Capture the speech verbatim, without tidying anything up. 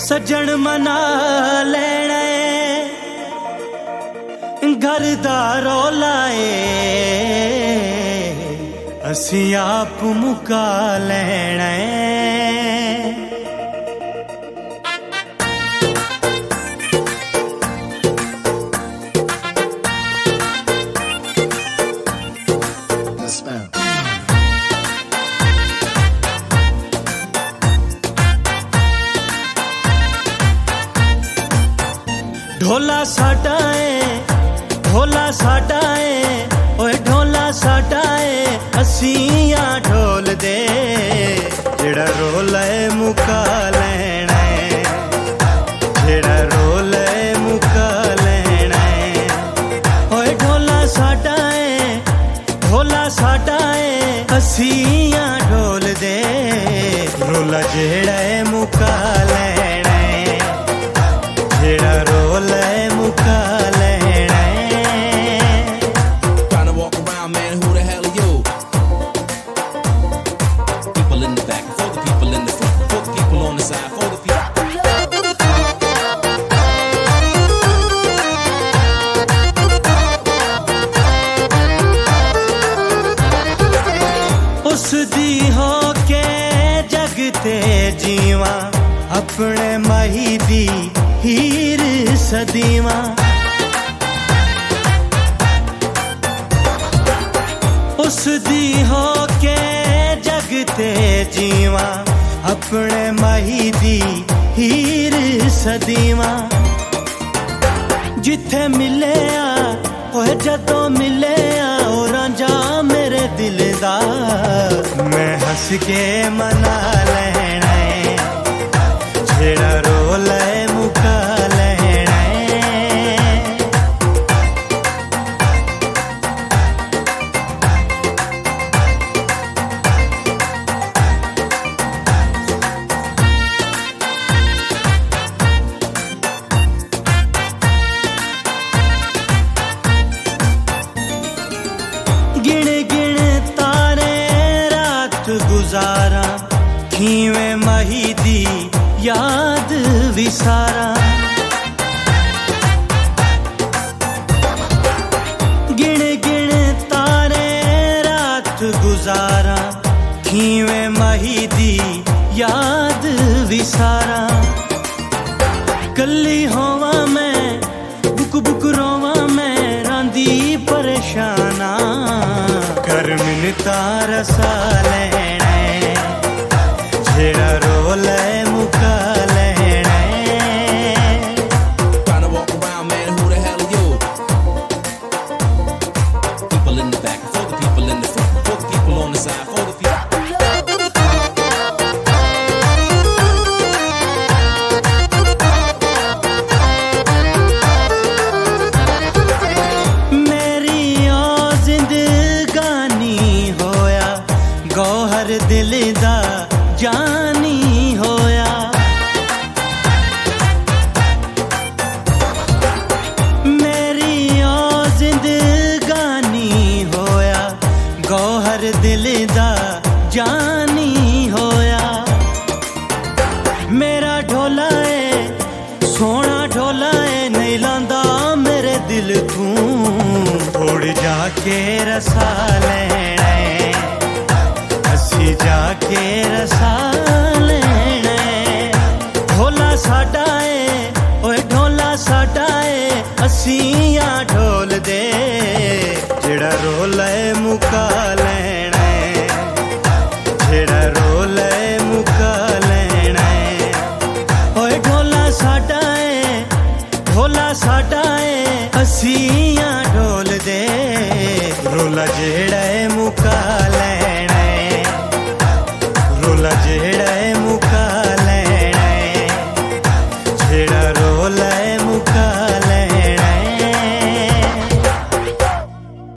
सज्जन मना लेना घर दा रौला ए असी आप मुका लेना ढोला साडा है ढोला साडा है ओए ढोला साडा है असियां ढोल दे जेड़ा रोल है मुका लेना है जेड़ा रोल है मुका लेना है ओए ढोला साडा है ढोला साडा है असियां ढोल दे रोला जेड़ा है मुका लेना है जेड़ा रोल है मुका लेना है Trying to walk around, man, who the hell are you? People in the back, for the people in the front, for the people on the side, for the people. उस दी हो के जगते जीवा अपने माही दी हीर सदीवा उस दी हो के जगते जीवा अपने माही दी हीर सदीवा जिथे मिले आ ओए जदों मिले आ ओ रांझा मेरे दिल दा मैं हंस के मना लेना है जेड़ा रोल है मुका लेना है गिण गिण तारे रात गुजारा खीवें माही दी याद विसारा गिण गिण तारे रात गुजारा खीवें माही दी याद विसारा कल्ली होवा मैं बुक बुक रोवा मैं रांदी परेशाना कर मिनता रसा लेना जेड़ा रोल है मुका लेना Trying to walk around, man, who the hell are you? People in the back, for the people in the front, for the people on the side, for the people. मेरी ओ जिंदगानी होया गौहर दिल दा जानी होया मेरी ओ जिंदगानी होया गौहर दिल दा जानी होया मेरा ढोला है सोना ढोला है नहीं लांदा मेरे दिल तू थोड़ी जाके रसा लेना है असी जाके रसा लेना ढोला साडा है ओए ढोला साडा है असियां ढोल दे जेड़ा रोल है मुका लेना जेड़ा रोल है मुका लेना ओए ढोला साडा है ढोला साडा है असियां ढोल दे रोला जेड़ा है मुका लेना रोला जेड़ा है मुका